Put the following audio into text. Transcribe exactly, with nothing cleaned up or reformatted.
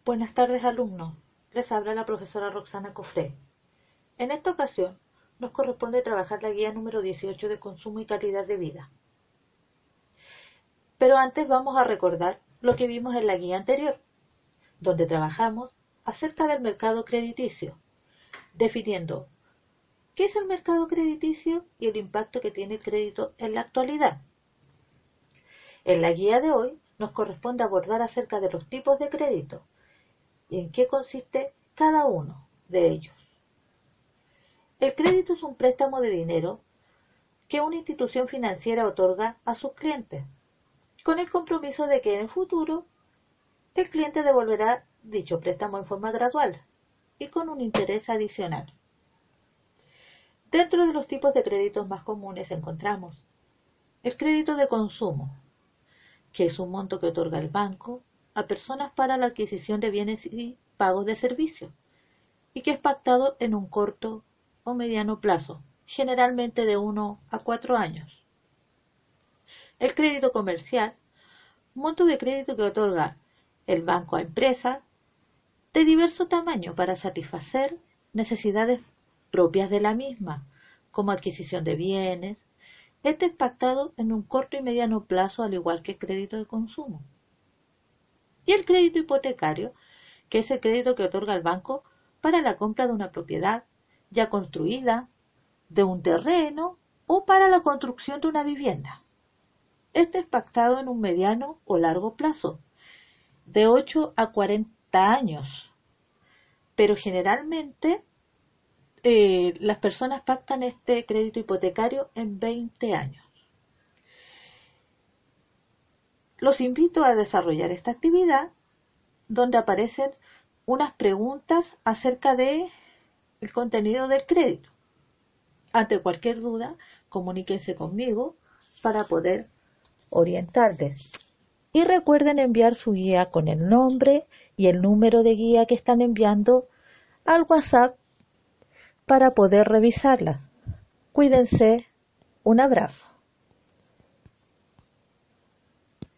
Buenas tardes, alumnos. Les habla la profesora Roxana Cofré. En esta ocasión nos corresponde trabajar la guía número dieciocho de consumo y calidad de vida. Pero antes vamos a recordar lo que vimos en la guía anterior, donde trabajamos acerca del mercado crediticio, definiendo qué es el mercado crediticio y el impacto que tiene el crédito en la actualidad. En la guía de hoy nos corresponde abordar acerca de los tipos de crédito y en qué consiste cada uno de ellos. El crédito es un préstamo de dinero que una institución financiera otorga a sus clientes, con el compromiso de que en el futuro el cliente devolverá dicho préstamo en forma gradual y con un interés adicional. Dentro de los tipos de créditos más comunes encontramos el crédito de consumo, que es un monto que otorga el banco a personas para la adquisición de bienes y pagos de servicios, y que es pactado en un corto o mediano plazo, generalmente de uno a cuatro años. El crédito comercial, monto de crédito que otorga el banco a empresas de diverso tamaño para satisfacer necesidades propias de la misma, como adquisición de bienes. Este es pactado en un corto y mediano plazo, al igual que el crédito de consumo. Y el crédito hipotecario, que es el crédito que otorga el banco para la compra de una propiedad ya construida, de un terreno o para la construcción de una vivienda. Este es pactado en un mediano o largo plazo, de ocho a cuarenta años, pero generalmente eh, las personas pactan este crédito hipotecario en veinte años. Los invito a desarrollar esta actividad donde aparecen unas preguntas acerca de el contenido del crédito. Ante cualquier duda, comuníquense conmigo para poder orientarles. Y recuerden enviar su guía con el nombre y el número de guía que están enviando al WhatsApp para poder revisarla. Cuídense. Un abrazo.